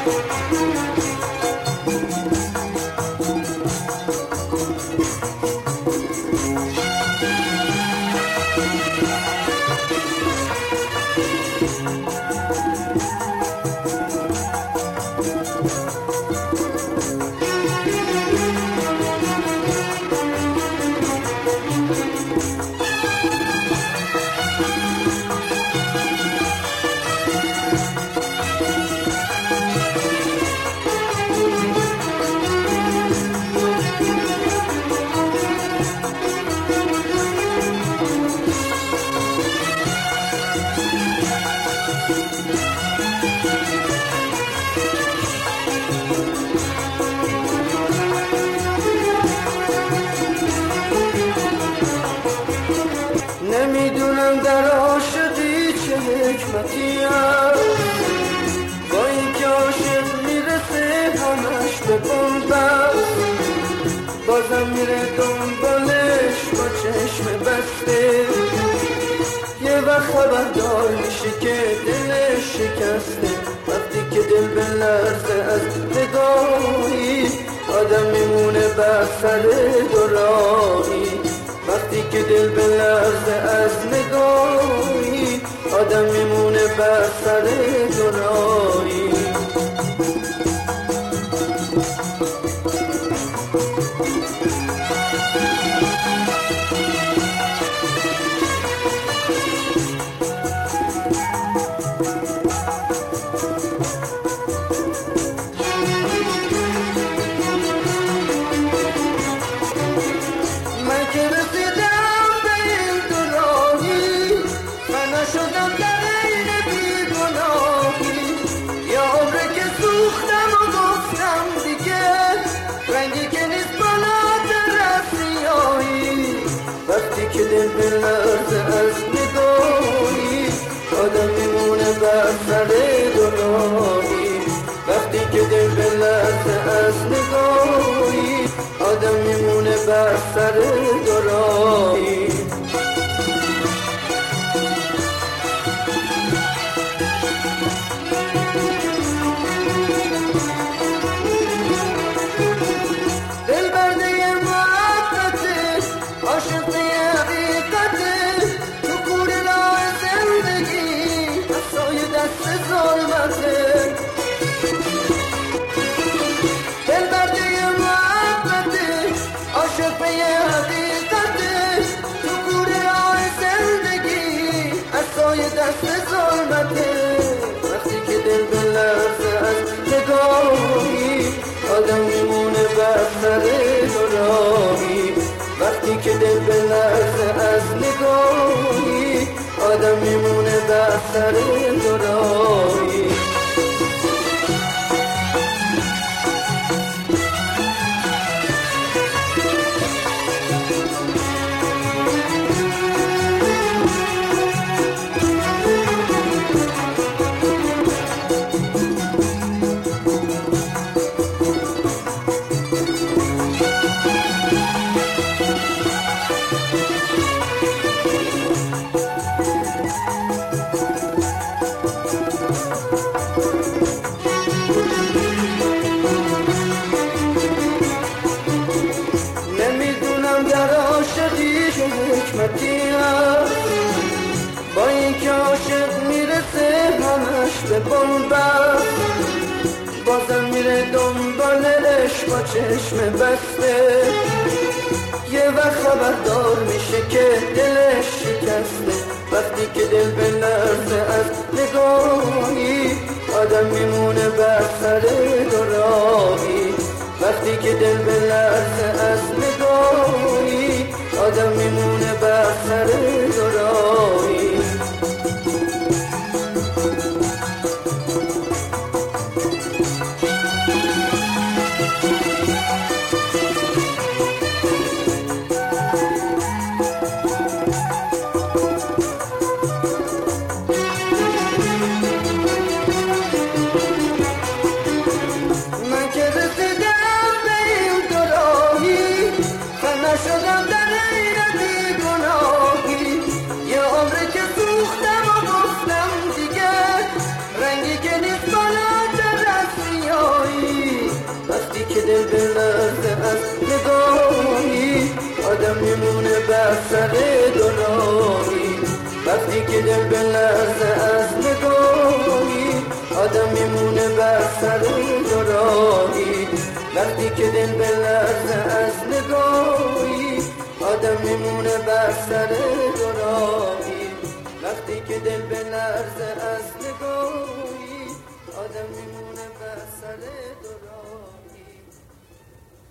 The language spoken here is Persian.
نمیدونم در عاشقی چه حکمتی هست، با اینکه عاشق میرسه همش به بنبست، بازم میره دنبالش با چشم بسته. یه وقت خبردار میشه که دلش شکسته، وقتی که دل به لرزه از نگاهی آدم میمونه بر سر دوراهی. وقتی که دل به لرزه از نگاهی آدم میمونه بر سر دوراهی. وقتی که دل به لرزه از نگاهی آدم میمونه بر سر دوراهی. وقتی که دل به لرزه از نگاهی آدم میمونه بر سر دوراهی. دست ظلمته. وقتی که دل به لرزه از نگاهی آدم میمونه بر سر دوراهی. وقتی که دل به لرزه از نگاهی آدم میمونه بر سر دوراهی. حکمتی هست، با اینکه عاشق میرسه همش به بنبست، بازم میره دنبالش با چشم بسته. یه وقت خبردار میشه که دلش شکسته. وقتی که دل به لرزه از نگاهی آدم میمونه بر سر دوراهی. وقتی که دل به لرزه از نگاهی آدم میمونه بر سر دوراهی. من که رسیدم به این دوراهی فنا شدم در غیرت گناهی. یه عمره که سوختم و گفتم دیگه رنگی که نیست بالاتر از دل بلرزه از نگاهی آدم میمونه بر سر دلایی. وقتی که دل بلرزه از نگاهی آدم میمونه بر سر دلایی. وقتی که دل بلرزه از نگاهی آدم میمونه بر سر دلایی. وقتی که دل بلرزه از نگاهی آدم میمونه بر سر دلایی.